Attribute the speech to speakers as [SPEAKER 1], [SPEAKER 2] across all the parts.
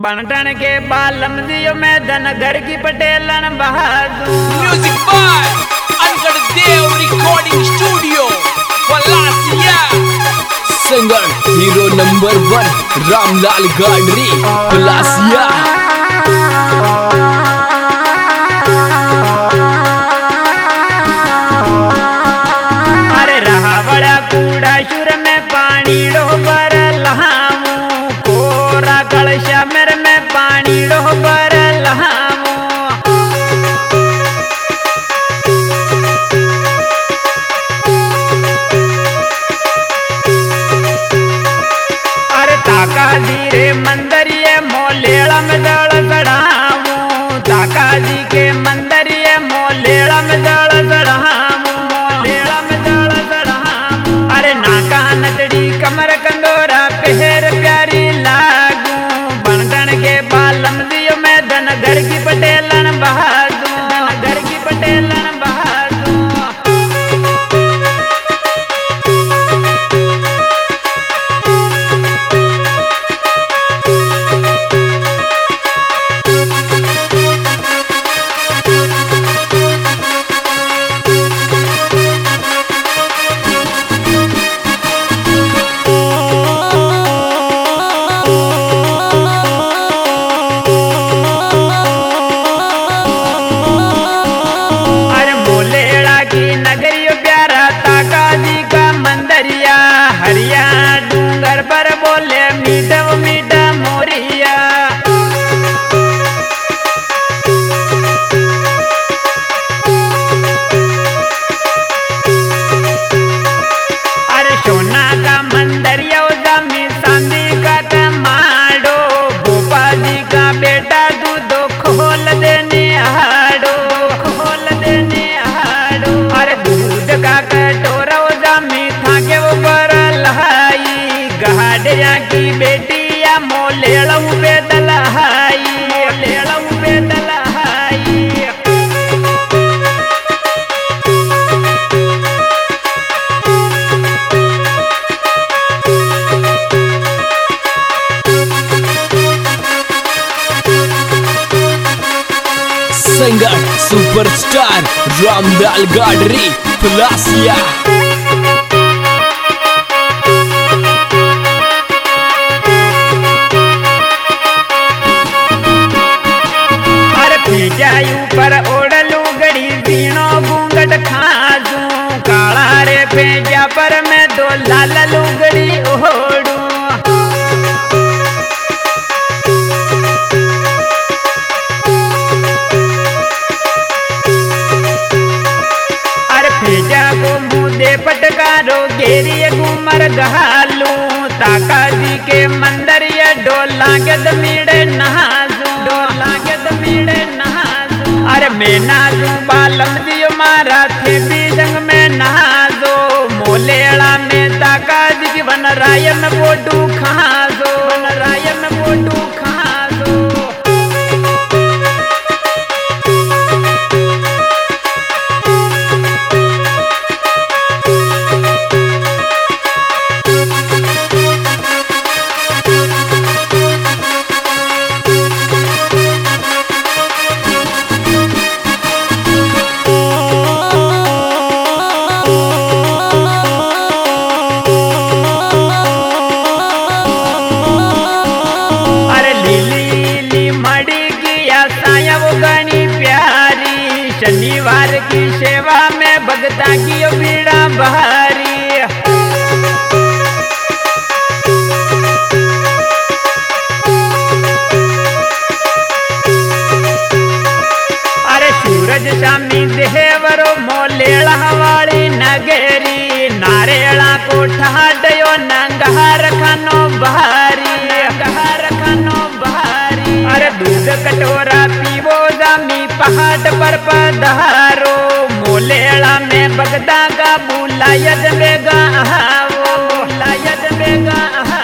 [SPEAKER 1] बनटन के बालम दियो मैं धनगर की पटेलन बहादुर।
[SPEAKER 2] Music by Angadh Dev recording studio Palasiya.
[SPEAKER 3] Singer hero number 1 Ramlal Gadri Palasiya.
[SPEAKER 1] अरे रहा बड़ा कूड़ा शुर में पानी डोबर लहामू, कोरा कलशा मेरे में पानी डोबर लहामू। अरे ताका धीरे मंदरिये मोलेड़ा में दड़ चढ़ामू, ताका जी के मंदरिये मोलेड़ा में दड़ चढ़ामू, मोलेड़ा में दड़ चढ़ामू। अरे नाका नचड़ी कमर कंदोरा पहर प्यारी लागू, बनटन के बालम दियो मैं धनगर की पटेलन बहादुर, धनगर की पटेलन बहादुर। हरिया डूंगर पर बोले मीठा मीठा मोरिया। अरे सोना का मंदरिया जमी सांदी का टमाडो, भोपा जी का बेटा दूधो खोल देने हाडो, खोल देने हाडो। अरे दूध का कटोरा जमी था के ऊपर गहाड़िया की बेटिया मोलेड़ऊ पे दलहाई, मोलेड़ऊ पे दलहाई।
[SPEAKER 3] Singer superstar Ramlal Gadri Palasiya.
[SPEAKER 1] ऊपर ओढ़लू गड़ी दीनो घूंघट खाजू, काला रे पेजा पर मैं दो लाल लुगड़ी ओढ़ू। अरे पेजा को मुँह पटकारो गेरिए घूमर गहालू, ताका जी के मंदिर ये डोला के दमीड़े नहाजू, डोला के दमीड़े नहाजू। अरे मैं नाजू बालम दियो मारा थे बीजंग में नहाजो, मोलेड़ा में ताका जी वन राय में बोटू खाजो, वन राय में बोटू खाजो। शनिवार की सेवा में भगता की बीड़ा बहारी। अरे सूरज शामी देवरो मोलेड़ा वाली नगेरी, नारेला को ठाडयो नंगहार खानो बहारी, नंगहार खानो बहारी। अरे दूध कटोरा पीवो जामी पहाड़ पर पधारो, मोलेड़ा में बगदा का बुलायत बेगा आओ, बुलायत बेगा आओ।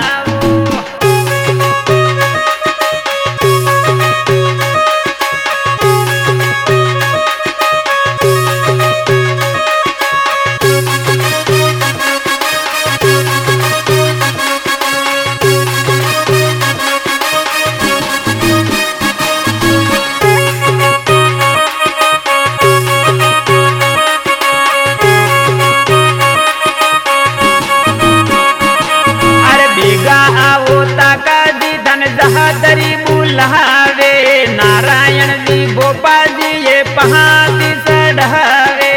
[SPEAKER 1] बहादरी बुलावे, नारायण जी गोपा जी ये पहाड़ी चढ़ावे।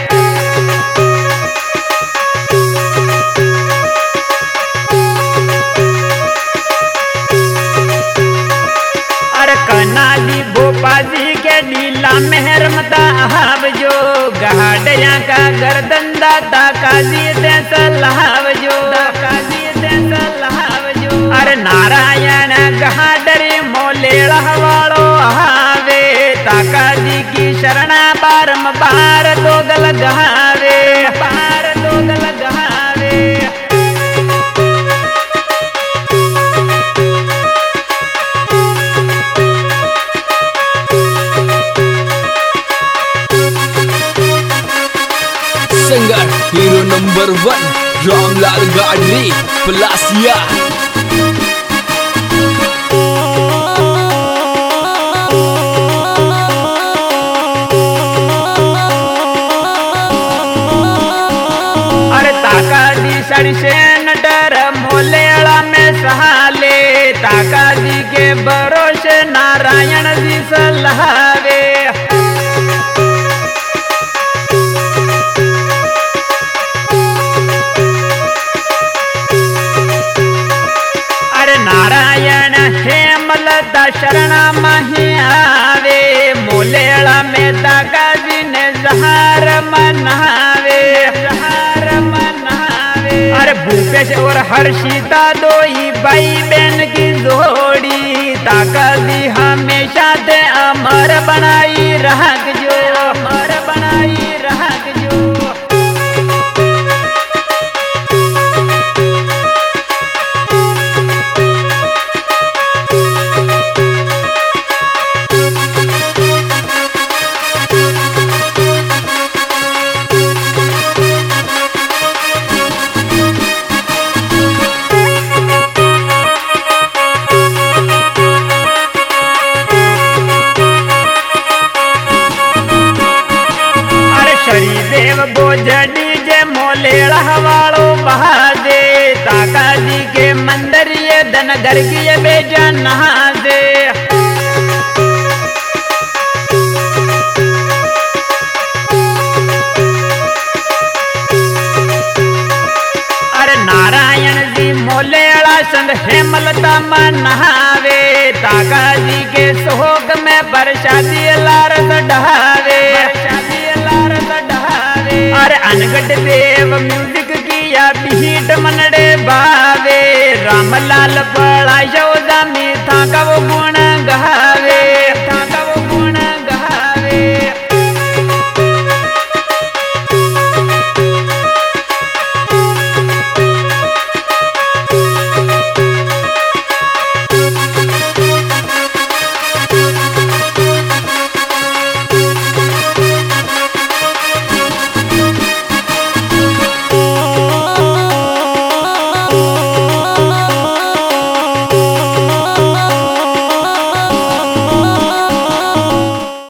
[SPEAKER 1] कनाली गोपा जी के नीला मेहर मता जो गहाड़िया का गर्दन दाता काजी दे सलाव जो, काजी दे सलाव जो। अरे नारायण गहाडरी मोलेड़ा वालो आवे, ताका जी की शरणा बारंबार दोगल गहावे, बार दोगल गहावे।
[SPEAKER 3] Singer hero number 1 Ramlal Gadri Palasiya.
[SPEAKER 1] अरे ताका जी सड़से नटर मोलेड़ा में सहाले, ताका जी के भरोसे नारायण जी सलावे। नारायण हेमल शरणा मही आवे, मोलेड़ा में ताका जी ने जहार मनावे, जहार मनावे। अरे भूपेश और हर्षिता दोई भाई बहन की जोड़ी, ताका जी हमेशा दे अमर बनाई रख जो, अमर बनाई रख जो। देव बोझड़ी जे मोलेड़ा वालो बहादे, ताका जी के मंदिर ये धन घर की ये बेजा नहा दे। अरे नारायण जी मोलेड़ा संग हेमलता मनावे, ताका जी के सोग में बरसाती लारस ढहावे, अरे अनगढ़ देव म्यूजिक किया बीट मनड़े बावे, रामलाल पड़ा यौदा में था का वो गुण गहा।